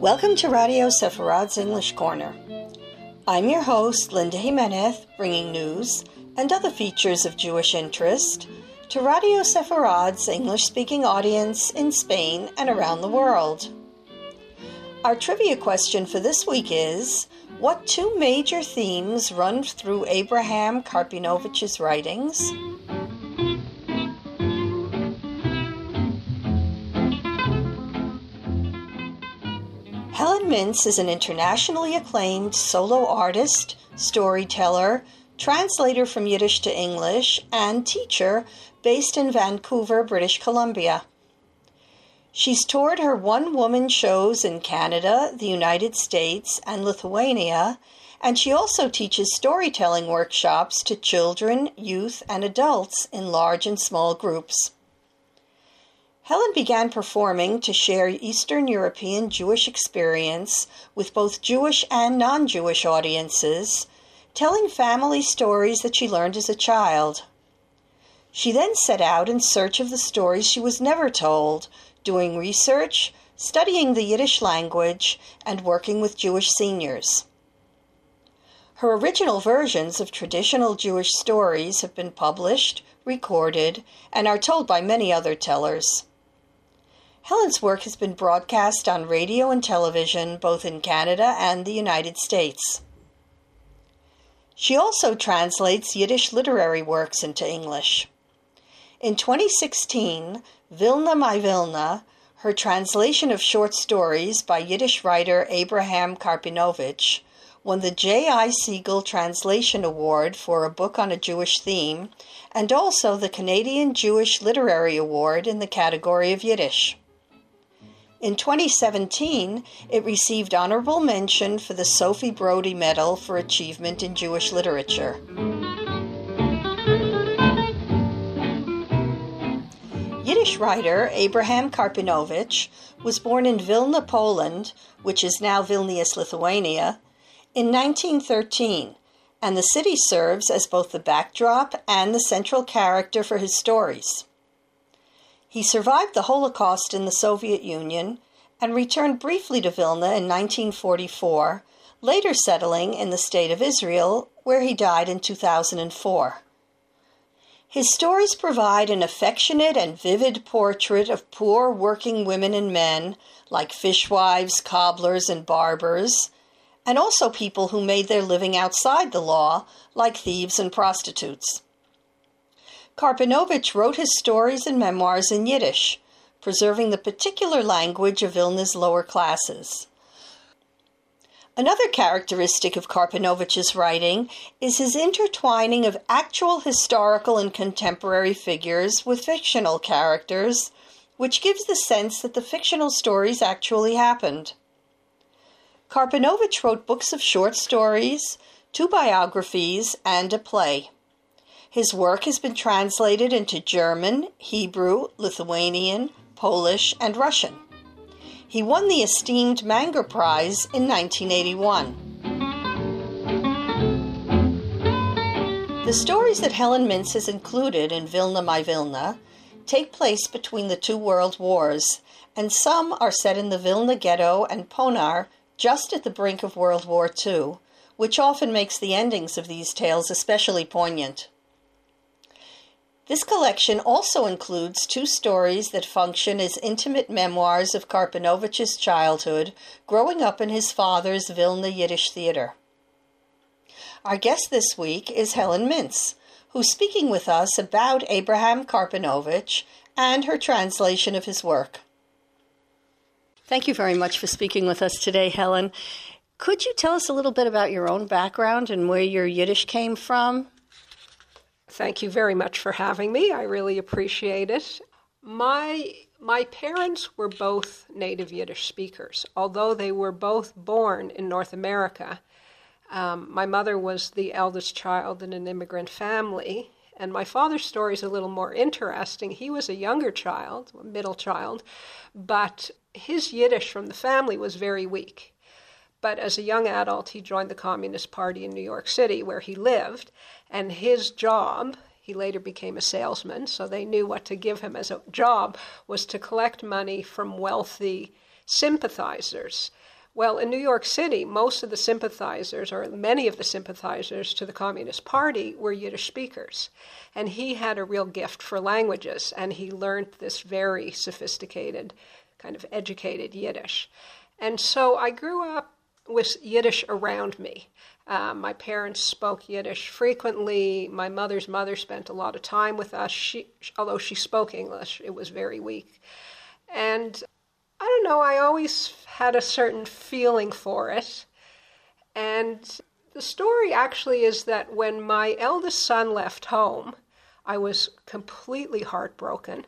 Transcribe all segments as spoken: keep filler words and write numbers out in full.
Welcome to Radio Sepharad's English Corner. I'm your host, Linda Jimenez, bringing news and other features of Jewish interest to Radio Sepharad's English-speaking audience in Spain and around the world. Our trivia question for this week is, what two major themes run through Abraham Karpinovich's writings? Helen Mintz is an internationally acclaimed solo artist, storyteller, translator from Yiddish to English, and teacher based in Vancouver, British Columbia. She's toured her one-woman shows in Canada, the United States, and Lithuania, and she also teaches storytelling workshops to children, youth, and adults in large and small groups. Helen began performing to share Eastern European Jewish experience with both Jewish and non-Jewish audiences, telling family stories that she learned as a child. She then set out in search of the stories she was never told, doing research, studying the Yiddish language, and working with Jewish seniors. Her original versions of traditional Jewish stories have been published, recorded, and are told by many other tellers. Helen's work has been broadcast on radio and television both in Canada and the United States. She also translates Yiddish literary works into English. In twenty sixteen, Vilna My Vilna, her translation of short stories by Yiddish writer Abraham Karpinovich, won the J I Siegel Translation Award for a book on a Jewish theme, and also the Canadian Jewish Literary Award in the category of Yiddish. In twenty seventeen, it received honorable mention for the Sophie Brody Medal for Achievement in Jewish Literature. Yiddish writer Abraham Karpinovich was born in Vilna, Poland, which is now Vilnius, Lithuania, in nineteen thirteen, and the city serves as both the backdrop and the central character for his stories. He survived the Holocaust in the Soviet Union and returned briefly to Vilna in nineteen forty-four, later settling in the State of Israel, where he died in two thousand four. His stories provide an affectionate and vivid portrait of poor working women and men, like fishwives, cobblers, and barbers, and also people who made their living outside the law, like thieves and prostitutes. Karpinovich wrote his stories and memoirs in Yiddish, preserving the particular language of Vilna's lower classes. Another characteristic of Karpinovich's writing is his intertwining of actual historical and contemporary figures with fictional characters, which gives the sense that the fictional stories actually happened. Karpinovich wrote books of short stories, two biographies, and a play. His work has been translated into German, Hebrew, Lithuanian, Polish, and Russian. He won the esteemed Manger Prize in nineteen eighty-one. The stories that Helen Mintz has included in Vilna My Vilna take place between the two world wars, and some are set in the Vilna ghetto and Ponar just at the brink of World War Two, which often makes the endings of these tales especially poignant. This collection also includes two stories that function as intimate memoirs of Karpinovich's childhood, growing up in his father's Vilna Yiddish theater. Our guest this week is Helen Mintz, who's speaking with us about Abraham Karpinovich and her translation of his work. Thank you very much for speaking with us today, Helen. Could you tell us a little bit about your own background and where your Yiddish came from? Thank you very much for having me. I really appreciate it. My my parents were both native Yiddish speakers, although they were both born in North America. Um, my mother was the eldest child in an immigrant family, and my father's story is a little more interesting. He was a younger child, a middle child, but his Yiddish from the family was very weak. But as a young adult, he joined the Communist Party in New York City, where he lived, and his job, he later became a salesman, so they knew what to give him as a job, was to collect money from wealthy sympathizers Well, in New York City, most of the sympathizers, or many of the sympathizers to the Communist Party, were Yiddish speakers. And he had a real gift for languages, and he learned this very sophisticated, kind of educated Yiddish. And so I grew up with Yiddish around me. Um, my parents spoke Yiddish frequently. My mother's mother spent a lot of time with us. She, although she spoke English, it was very weak. And I don't know, I always had a certain feeling for it. And the story actually is that when my eldest son left home, I was completely heartbroken.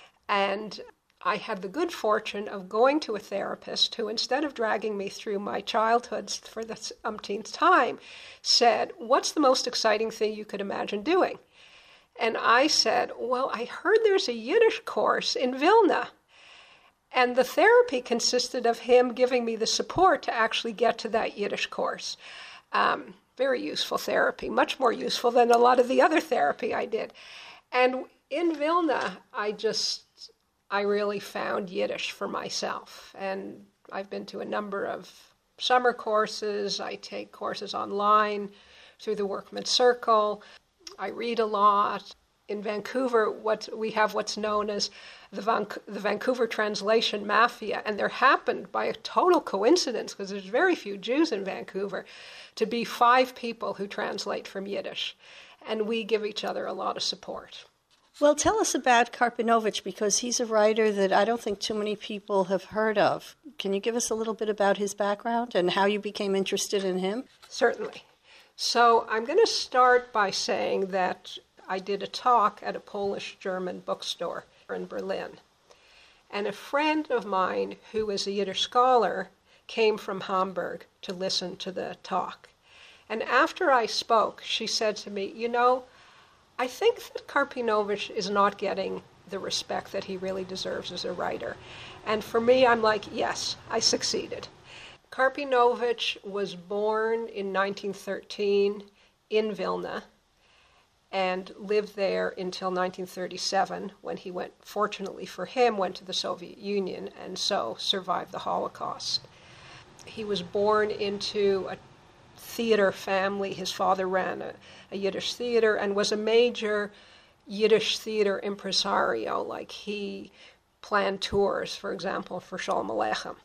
And I had the good fortune of going to a therapist who, instead of dragging me through my childhood for the umpteenth time, said, "What's the most exciting thing you could imagine doing?" And I said, "Well, I heard there's a Yiddish course in Vilna." And the therapy consisted of him giving me the support to actually get to that Yiddish course. Um, very useful therapy, much more useful than a lot of the other therapy I did. And in Vilna, I just, I really found Yiddish for myself. And I've been to a number of summer courses. I take courses online through the Workman's Circle. I read a lot. In Vancouver, what we have what's known as the, Van, the Vancouver Translation Mafia, and there happened by a total coincidence, because there's very few Jews in Vancouver, to be five people who translate from Yiddish, and we give each other a lot of support. Well, tell us about Karpinovich, because he's a writer that I don't think too many people have heard of. Can you give us a little bit about his background and how you became interested in him? Certainly. So I'm going to start by saying that I did a talk at a Polish-German bookstore in Berlin. And a friend of mine who is a Yiddish scholar came from Hamburg to listen to the talk. And after I spoke, she said to me, "You know, I think that Karpinovich is not getting the respect that he really deserves as a writer." And for me, I'm like, yes, I succeeded. Karpinovich was born in nineteen thirteen in Vilna, and lived there until nineteen thirty-seven, when he went, fortunately for him, went to the Soviet Union and so survived the Holocaust. He was born into a theater family. His father ran a, a Yiddish theater and was a major Yiddish theater impresario. Like, he planned tours, for example, for Shalom Aleichem.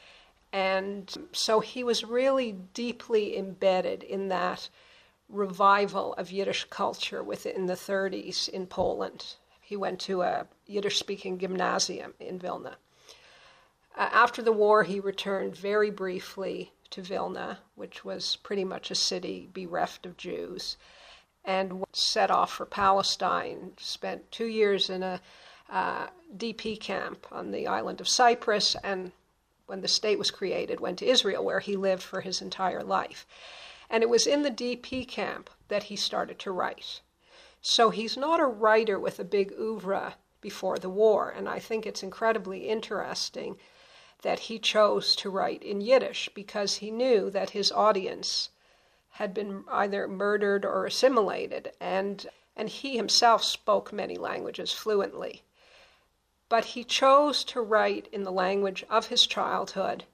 And so he was really deeply embedded in that revival of Yiddish culture within the thirties in Poland. He went to a Yiddish-speaking gymnasium in Vilna. Uh, after the war, he returned very briefly to Vilna, which was pretty much a city bereft of Jews, and set off for Palestine. Spent two years in a uh, D P camp on the island of Cyprus, and when the state was created, went to Israel, where he lived for his entire life. And it was in the D P camp that he started to write. So he's not a writer with a big oeuvre before the war, and I think it's incredibly interesting that he chose to write in Yiddish, because he knew that his audience had been either murdered or assimilated, and, and he himself spoke many languages fluently. But he chose to write in the language of his childhood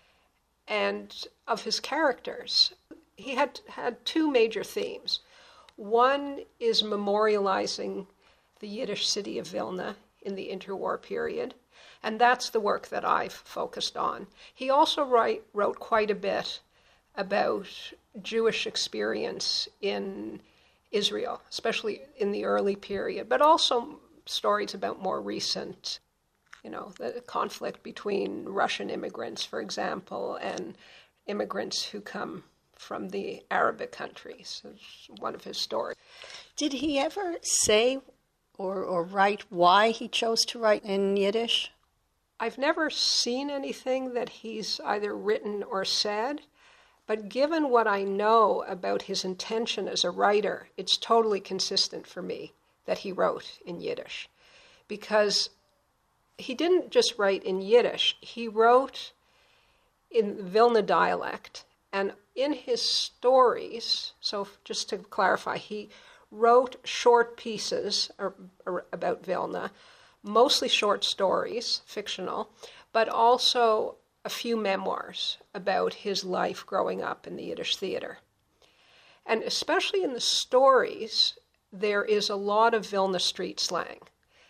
and of his characters. He had had two major themes. One is memorializing the Yiddish city of Vilna in the interwar period, and that's the work that I've focused on. He also write, wrote quite a bit about Jewish experience in Israel, especially in the early period, but also stories about more recent, you know, the conflict between Russian immigrants, for example, and immigrants who come from the Arabic countries. It's one of his stories. Did he ever say or, or write why he chose to write in Yiddish? I've never seen anything that he's either written or said, but given what I know about his intention as a writer, it's totally consistent for me that he wrote in Yiddish. Because he didn't just write in Yiddish, he wrote in Vilna dialect. And in his stories, so just to clarify, he wrote short pieces or, or about Vilna, mostly short stories, fictional, but also a few memoirs about his life growing up in the Yiddish theater. And especially in the stories, there is a lot of Vilna street slang.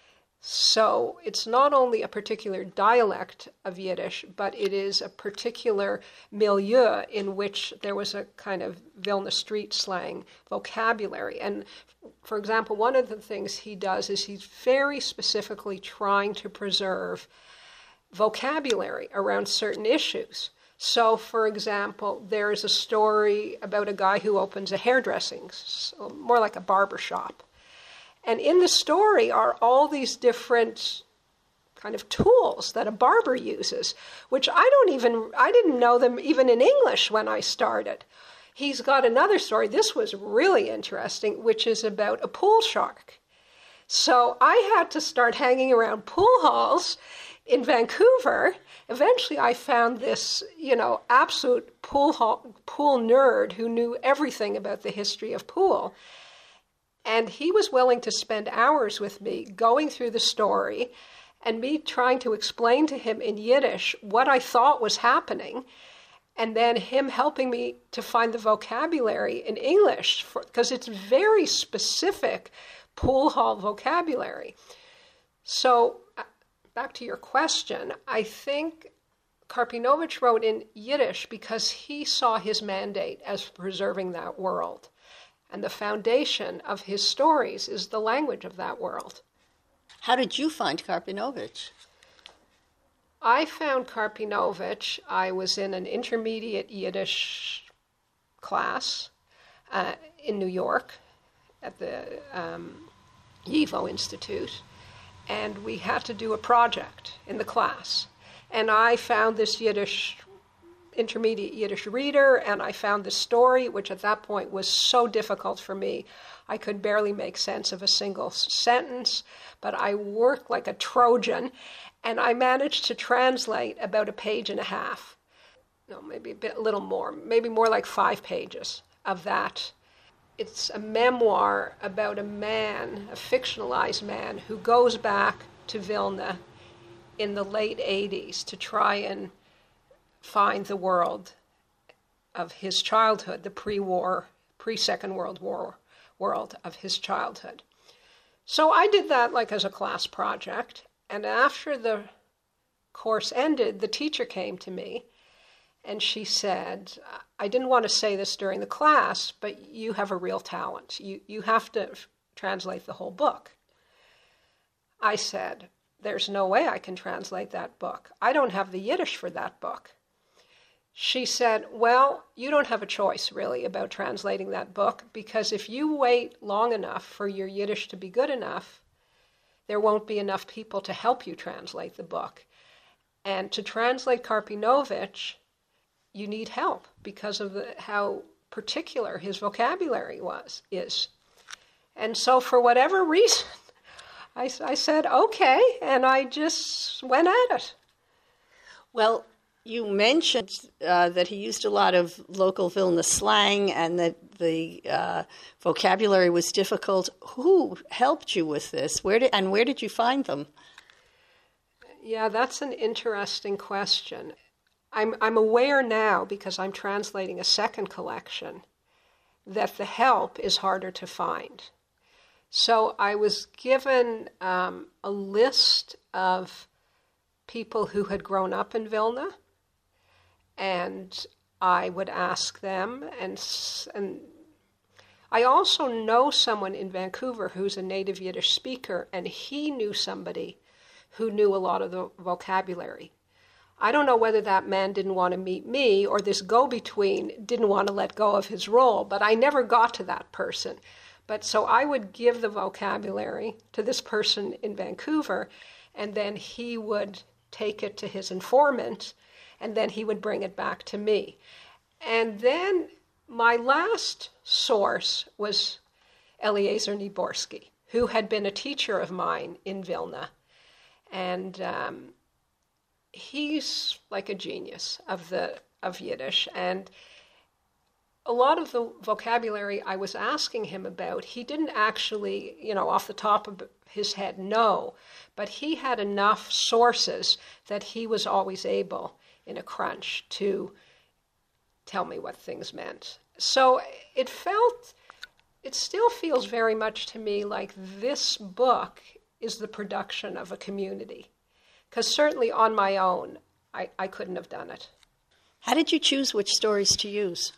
So it's not only a particular dialect of Yiddish, but it is a particular milieu in which there was a kind of Vilna street slang vocabulary. And for example, one of the things he does is he's very specifically trying to preserve vocabulary around certain issues. So, for example, there is a story about a guy who opens a hairdressing, so more like a barber shop. And in the story are all these different kind of tools that a barber uses, which I don't even, I didn't know them even in English when I started. He's got another story, this was really interesting, which is about a pool shark. So I had to start hanging around pool halls in Vancouver. Eventually I found this, you know, absolute pool hall, pool nerd who knew everything about the history of pool. And he was willing to spend hours with me going through the story and me trying to explain to him in Yiddish what I thought was happening, and then him helping me to find the vocabulary in English, because it's very specific pool hall vocabulary. So back to your question, I think Karpinovich wrote in Yiddish because he saw his mandate as preserving that world. And the foundation of his stories is the language of that world. How did you find Karpinovich? I found Karpinovich. I was in an intermediate Yiddish class uh, in New York at the um, YIVO Institute, and we had to do a project in the class. And I found this Yiddish intermediate Yiddish reader, and I found this story, which at that point was so difficult for me. I could barely make sense of a single sentence, but I worked like a Trojan, and I managed to translate about a page and a half. No, maybe a bit, a little more, maybe more like five pages of that. It's a memoir about a man, a fictionalized man, who goes back to Vilna in the late eighties to try and find the world of his childhood, the pre-war, pre-Second World War world of his childhood. So I did that like as a class project, and after the course ended, the teacher came to me and she said, I didn't want to say this during the class, but you have a real talent. You, you have to f- translate the whole book. I said, there's no way I can translate that book. I don't have the Yiddish for that book. She said, well, you don't have a choice, really, about translating that book, because if you wait long enough for your Yiddish to be good enough, there won't be enough people to help you translate the book. And to translate Karpinovich, you need help because of the, how particular his vocabulary was is. And so for whatever reason, I, I said, okay, and I just went at it. Well, you mentioned uh, that he used a lot of local Vilna slang and that the uh, vocabulary was difficult. Who helped you with this? Where did, and where did you find them? Yeah, that's an interesting question. I'm, I'm aware now, because I'm translating a second collection, that the help is harder to find. So I was given um, a list of people who had grown up in Vilna, and I would ask them, and and I also know someone in Vancouver who's a native Yiddish speaker, and he knew somebody who knew a lot of the vocabulary. I don't know whether that man didn't want to meet me or this go-between didn't want to let go of his role, but I never got to that person. But so I would give the vocabulary to this person in Vancouver, and then he would take it to his informant, and then he would bring it back to me. And then my last source was Eliezer Niborsky, who had been a teacher of mine in Vilna. And um, he's like a genius of the of Yiddish. And a lot of the vocabulary I was asking him about, he didn't actually, you know, off the top of his head know, but he had enough sources that he was always able, in a crunch to tell me what things meant. So it felt, it still feels very much to me like this book is the production of a community. Because certainly on my own, I, I couldn't have done it. How did you choose which stories to use?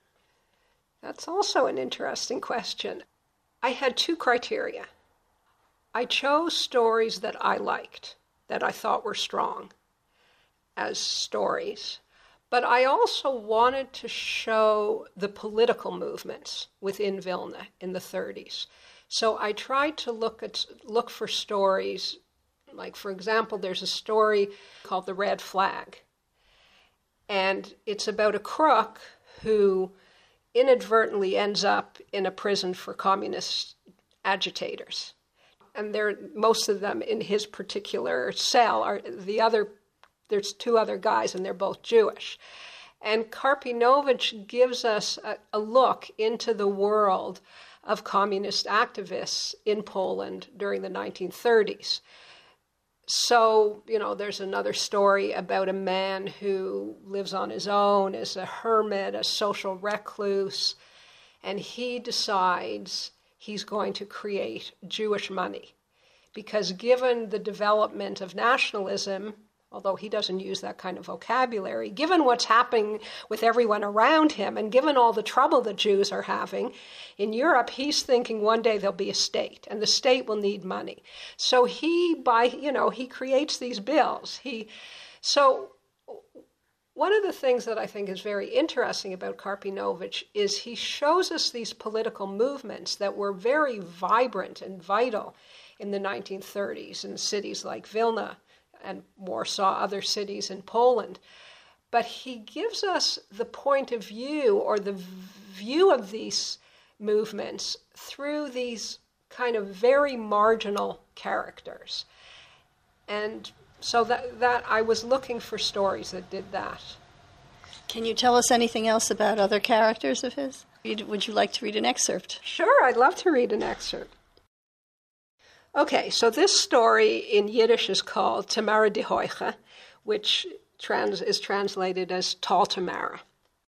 That's also an interesting question. I had two criteria. I chose stories that I liked, that I thought were strong as stories. But I also wanted to show the political movements within Vilna in the thirties. So I tried to look at look for stories, like, for example, there's a story called The Red Flag. And it's about a crook who inadvertently ends up in a prison for communist agitators. And they're, most of them in his particular cell are the other, there's two other guys and they're both Jewish. And Karpinovich gives us a, a look into the world of communist activists in Poland during the nineteen thirties. So, you know, there's another story about a man who lives on his own, is a hermit, a social recluse, and he decides he's going to create Jewish money. Because given the development of nationalism, although he doesn't use that kind of vocabulary, given what's happening with everyone around him, and given all the trouble the Jews are having in Europe, he's thinking one day there'll be a state, and the state will need money. So he, by you know, he creates these bills. He, so one of the things that I think is very interesting about Karpinovich is he shows us these political movements that were very vibrant and vital in the nineteen thirties in cities like Vilna and Warsaw, other cities in Poland. But he gives us the point of view or the view of these movements through these kind of very marginal characters. And so that, that I was looking for stories that did that. Can you tell us anything else about other characters of his? Would you like to read an excerpt? Sure, I'd love to read an excerpt. Okay, so this story in Yiddish is called Tamara de Hoiche, which trans- is translated as Tall Tamara.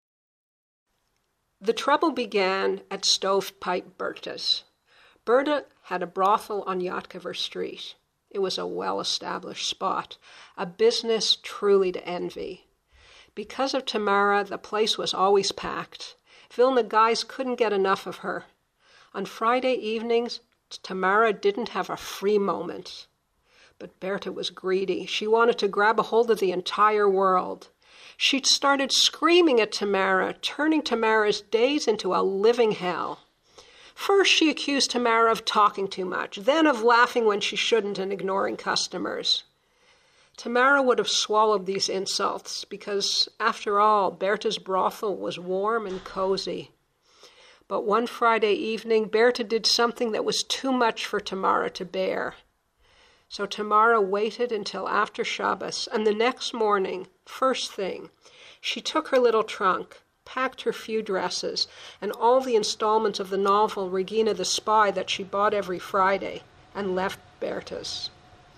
The trouble began at Stovepipe Berta's. Berta had a brothel on Yatkover Street. It was a well-established spot, a business truly to envy. Because of Tamara, the place was always packed. Vilna guys couldn't get enough of her. On Friday evenings, Tamara didn't have a free moment. But Berta was greedy. She wanted to grab a hold of the entire world. She'd started screaming at Tamara, turning Tamara's days into a living hell. First, she accused Tamara of talking too much, then of laughing when she shouldn't and ignoring customers. Tamara would have swallowed these insults because, after all, Berta's brothel was warm and cozy. But one Friday evening, Berta did something that was too much for Tamara to bear. So Tamara waited until after Shabbos, and the next morning, first thing, she took her little trunk, packed her few dresses, and all the installments of the novel Regina the Spy that she bought every Friday, and left Berta's.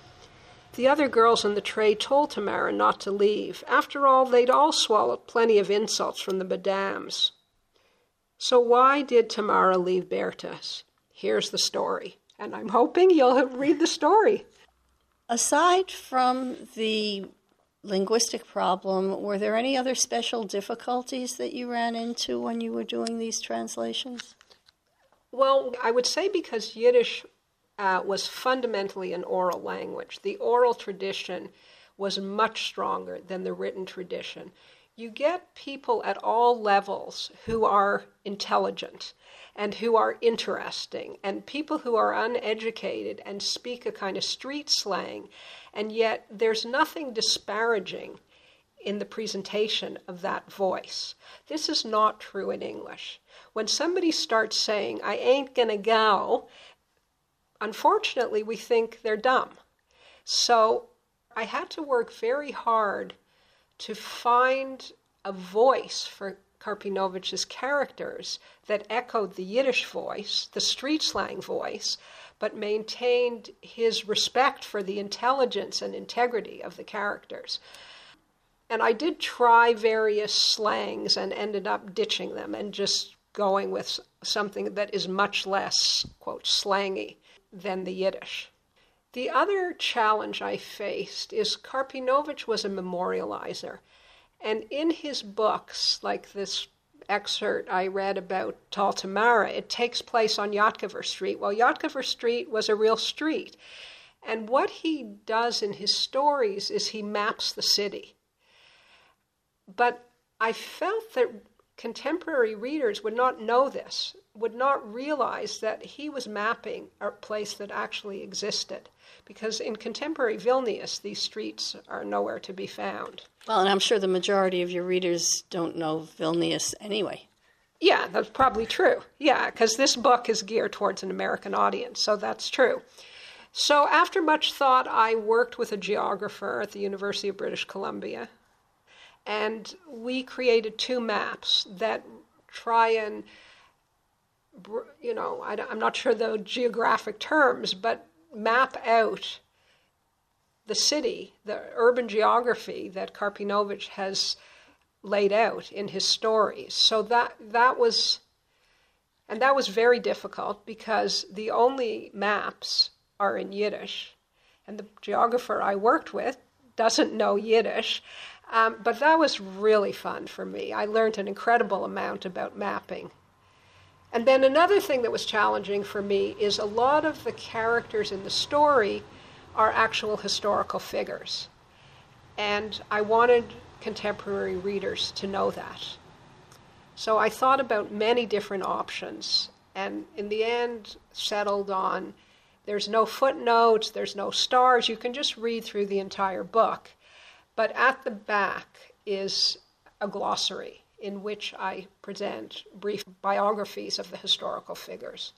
The other girls in the trade told Tamara not to leave. After all, they'd all swallowed plenty of insults from the madames. So why did Tamara leave Berta's? Here's the story, and I'm hoping you'll read the story. Aside from the linguistic problem, were there any other special difficulties that you ran into when you were doing these translations? Well, I would say because Yiddish uh, was fundamentally an oral language, the oral tradition was much stronger than the written tradition. You get people at all levels who are intelligent and who are interesting, and people who are uneducated and speak a kind of street slang, and yet there's nothing disparaging in the presentation of that voice. This is not true in English. When somebody starts saying, "I ain't gonna go," unfortunately, we think they're dumb. So I had to work very hard to find a voice for Karpinovich's characters that echoed the Yiddish voice, the street slang voice, but maintained his respect for the intelligence and integrity of the characters. And I did try various slangs and ended up ditching them and just going with something that is much less, quote, slangy than the Yiddish. The other challenge I faced is Karpinovich was a memorializer. And in his books, like this excerpt I read about Tal Tamara, it takes place on Yatkover Street. Well, Yatkover Street was a real street. And what he does in his stories is he maps the city. But I felt that contemporary readers would not know this, would not realize that he was mapping a place that actually existed. Because in contemporary Vilnius, these streets are nowhere to be found. Well, and I'm sure the majority of your readers don't know Vilnius anyway. Yeah, that's probably true. Yeah, because this book is geared towards an American audience, so that's true. So after much thought, I worked with a geographer at the University of British Columbia, and we created two maps that try and, you know, I'm not sure the geographic terms, but map out the city, the urban geography that Karpinovich has laid out in his stories. So that that was, and that was very difficult because the only maps are in Yiddish, and the geographer I worked with doesn't know Yiddish. Um, but that was really fun for me. I learned an incredible amount about mapping. And then another thing that was challenging for me is a lot of the characters in the story are actual historical figures. And I wanted contemporary readers to know that. So I thought about many different options, and in the end settled on there's no footnotes, there's no stars, you can just read through the entire book. But at the back is a glossary in which I present brief biographies of the historical figures.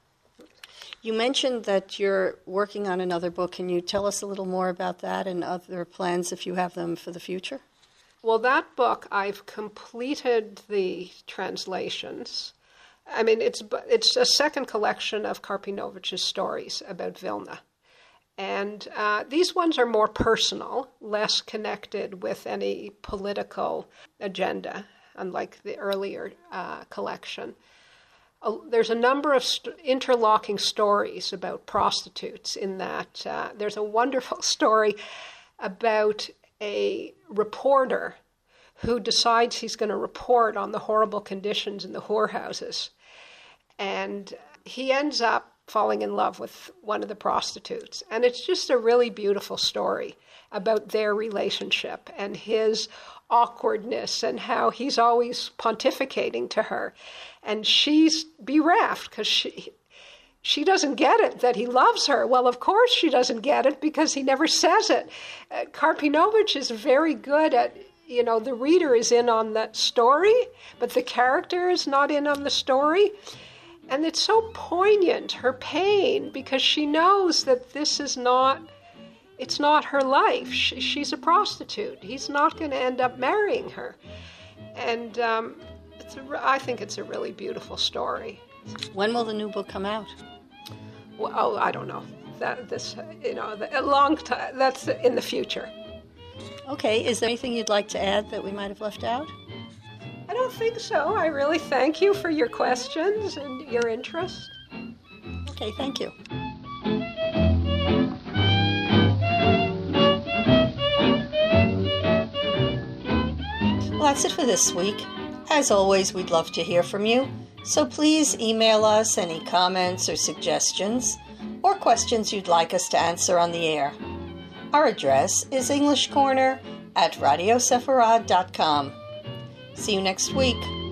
You mentioned that you're working on another book. Can you tell us a little more about that and other plans if you have them for the future? Well, that book, I've completed the translations. I mean, it's it's a second collection of Karpinovich's stories about Vilna. And uh, these ones are more personal, less connected with any political agenda, unlike the earlier uh, collection. Uh, there's a number of st- interlocking stories about prostitutes in that. Uh, there's a wonderful story about a reporter who decides he's going to report on the horrible conditions in the whorehouses. And he ends up falling in love with one of the prostitutes. And it's just a really beautiful story about their relationship and his awkwardness and how he's always pontificating to her. And she's bereft because she she doesn't get it that he loves her. Well, of course she doesn't get it because he never says it. Uh, Karpinovich is very good at, you know, the reader is in on that story, but the character is not in on the story. And it's so poignant, her pain, because she knows that this is not, it's not her life. She, she's a prostitute. He's not going to end up marrying her. And um, it's a, I think it's a really beautiful story. When will the new book come out? Well, oh, I don't know. That this, you know, a long time. That's in the future. Okay. Is there anything you'd like to add that we might have left out? I don't think so. I really thank you for your questions and your interest. Okay, thank you. Well, that's it for this week. As always, we'd love to hear from you, so please email us any comments or suggestions or questions you'd like us to answer on the air. Our address is english corner at radio sefarad dot com. See you next week.